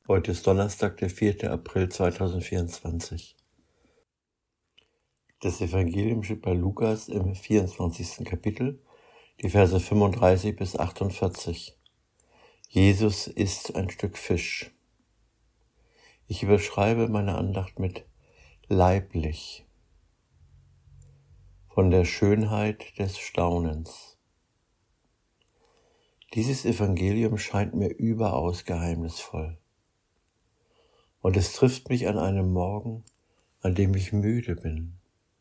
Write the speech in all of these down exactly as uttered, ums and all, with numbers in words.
Heute ist Donnerstag, der vierte April zweitausendvierundzwanzig. Das Evangelium steht bei Lukas im vierundzwanzigsten Kapitel, die Verse fünfunddreißig bis achtundvierzig. Jesus isst ein Stück Fisch. Ich überschreibe meine Andacht mit leiblich, von der Schönheit des Staunens. Dieses Evangelium scheint mir überaus geheimnisvoll. Und es trifft mich an einem Morgen, an dem ich müde bin.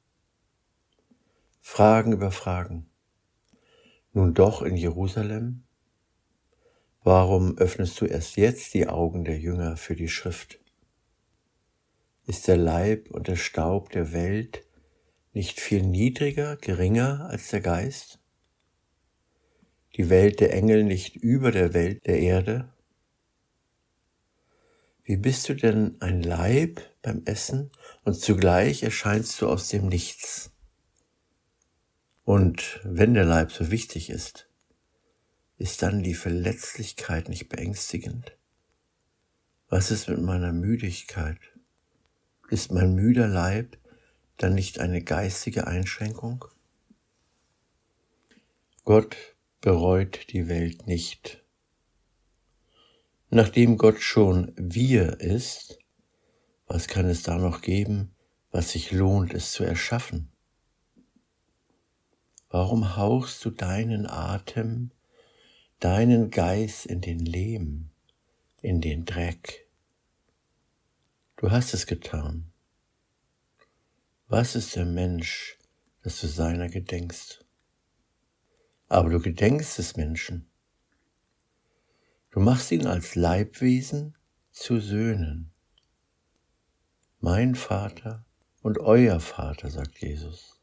Fragen über Fragen. Nun doch in Jerusalem? Warum öffnest du erst jetzt die Augen der Jünger für die Schrift? Ist der Leib und der Staub der Welt nicht viel niedriger, geringer als der Geist? Die Welt der Engel nicht über der Welt der Erde? Wie bist du denn ein Leib beim Essen und zugleich erscheinst du aus dem Nichts? Und wenn der Leib so wichtig ist, ist dann die Verletzlichkeit nicht beängstigend? Was ist mit meiner Müdigkeit? Ist mein müder Leib dann nicht eine geistige Einschränkung? Gott bereut die Welt nicht. Nachdem Gott schon wir ist, was kann es da noch geben, was sich lohnt, es zu erschaffen? Warum hauchst du deinen Atem, deinen Geist in den Lehm, in den Dreck? Du hast es getan. Was ist der Mensch, dass du seiner gedenkst? Aber du gedenkst des Menschen. Du machst ihn als Leibwesen zu Söhnen. Mein Vater und euer Vater, sagt Jesus.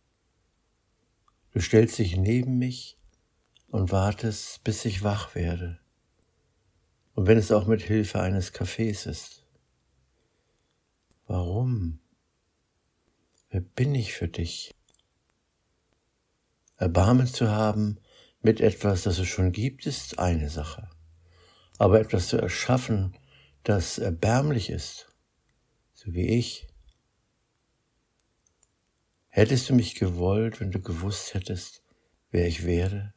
Du stellst dich neben mich und wartest, bis ich wach werde. Und wenn es auch mit Hilfe eines Kaffees ist. Warum? Wer bin ich für dich? Erbarmen zu haben mit etwas, das es schon gibt, ist eine Sache. Aber etwas zu erschaffen, das erbärmlich ist, so wie ich. Hättest du mich gewollt, wenn du gewusst hättest, wer ich wäre?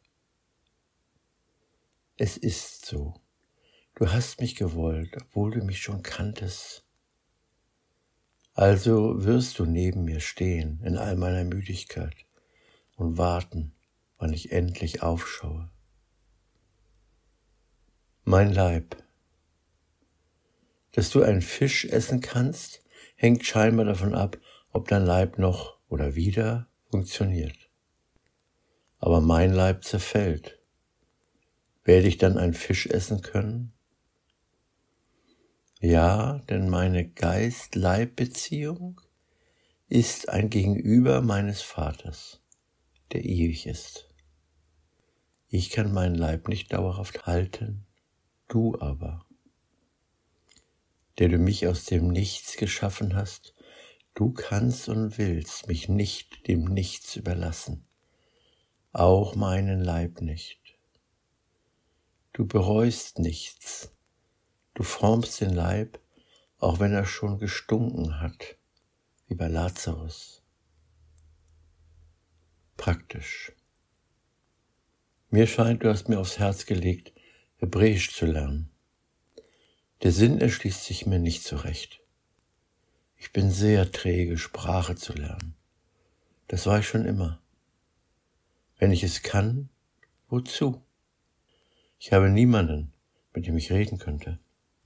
Es ist so. Du hast mich gewollt, obwohl du mich schon kanntest. Also wirst du neben mir stehen in all meiner Müdigkeit und warten, wann ich endlich aufschaue. Mein Leib. Dass du einen Fisch essen kannst, hängt scheinbar davon ab, ob dein Leib noch oder wieder funktioniert. Aber mein Leib zerfällt. Werde ich dann einen Fisch essen können? Ja, denn meine Geist-Leib-Beziehung ist ein Gegenüber meines Vaters, der ewig ist. Ich kann meinen Leib nicht dauerhaft halten, du aber, der du mich aus dem Nichts geschaffen hast, du kannst und willst mich nicht dem Nichts überlassen, auch meinen Leib nicht. Du bereust nichts, du formst den Leib, auch wenn er schon gestunken hat, wie bei Lazarus. Praktisch. Mir scheint, du hast mir aufs Herz gelegt, Hebräisch zu lernen. Der Sinn erschließt sich mir nicht zurecht. Ich bin sehr träge, Sprache zu lernen. Das war ich schon immer. Wenn ich es kann, wozu? Ich habe niemanden, mit dem ich reden könnte.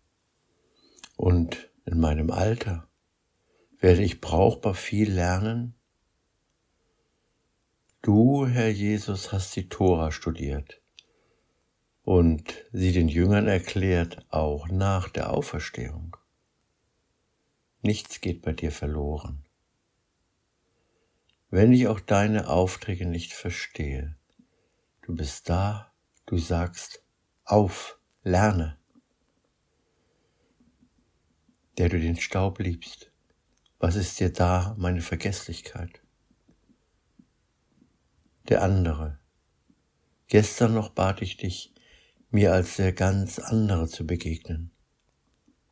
Und in meinem Alter werde ich brauchbar viel lernen. Du, Herr Jesus, hast die Tora studiert und sie den Jüngern erklärt, auch nach der Auferstehung. Nichts geht bei dir verloren. Wenn ich auch deine Aufträge nicht verstehe, du bist da, du sagst, auf, lerne. Der du den Staub liebst, was ist dir da meine Vergesslichkeit? Der andere. Gestern noch bat ich dich, mir als der ganz andere zu begegnen.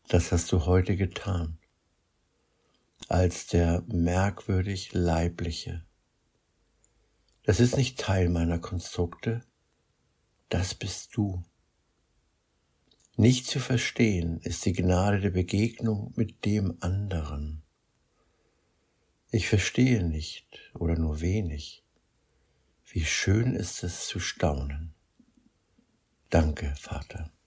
Das hast du heute getan, als der merkwürdig Leibliche. Das ist nicht Teil meiner Konstrukte, das bist du. Nicht zu verstehen ist die Gnade der Begegnung mit dem anderen. Ich verstehe nicht oder nur wenig. Wie schön ist es zu staunen. Danke, Vater.